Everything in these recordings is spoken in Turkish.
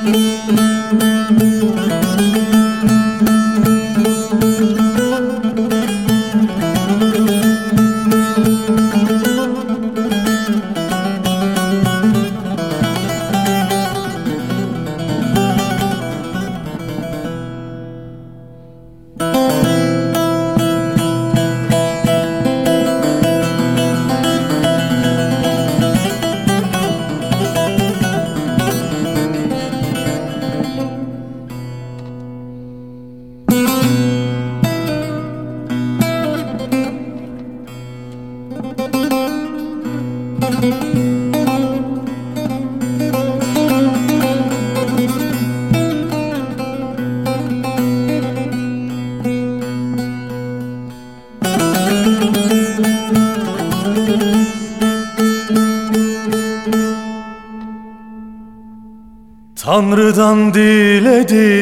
Tanrı'dan diledi,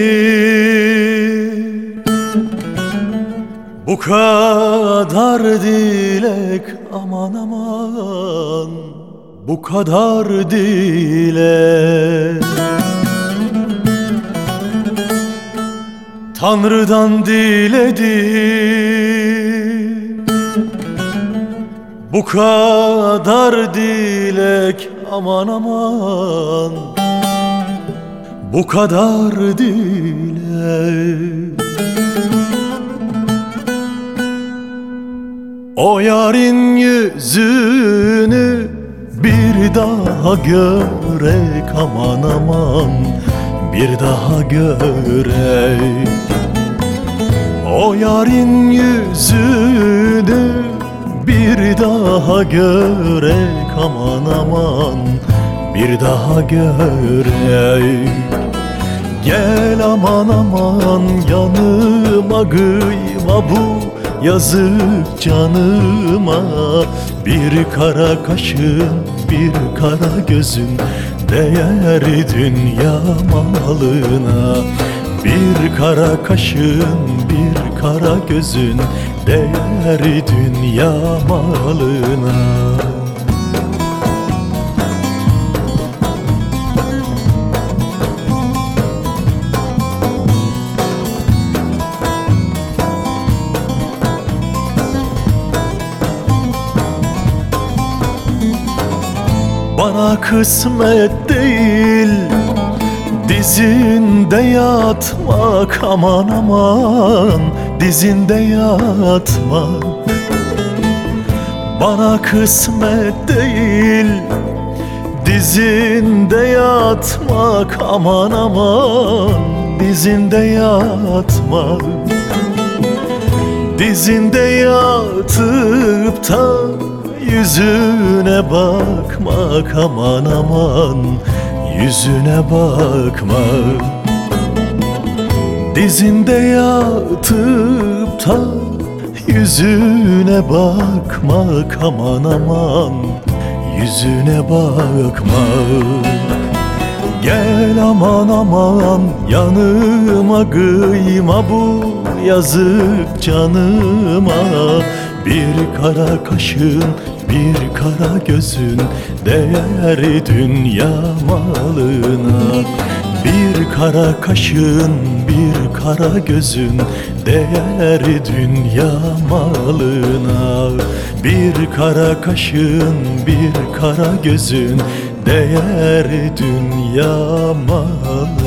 bu kadar dilek, aman aman, bu kadar dilek. Tanrı'dan diledi, bu kadar dilek, aman aman, bu kadar dilek. O yarın yüzünü bir daha görek, aman aman, bir daha görek. O yarın yüzünü bir daha görek, aman aman, bir daha görek. Gel aman aman yanıma, kıyma bu yazık canıma. Bir kara kaşın, bir kara gözün değer dünya malına. Bir kara kaşın, bir kara gözün değer dünya malına. Bana kısmet değil dizinde yatmak, aman aman, dizinde yatmak. Bana kısmet değil dizinde yatmak, aman aman, dizinde yatmak. Dizinde yatıp da yüzüne bakmak, aman aman, yüzüne bakmak. Dizinde yatıp da yüzüne bakmak, aman aman, yüzüne bakmak. Gel aman aman yanıma, kıyma bu yazık canıma. Bir kara kaşın, bir kara gözün değer dünya malına. Bir kara kaşın, bir kara gözün değer dünya malına. Bir kara kaşın, bir kara gözün değer dünya malına.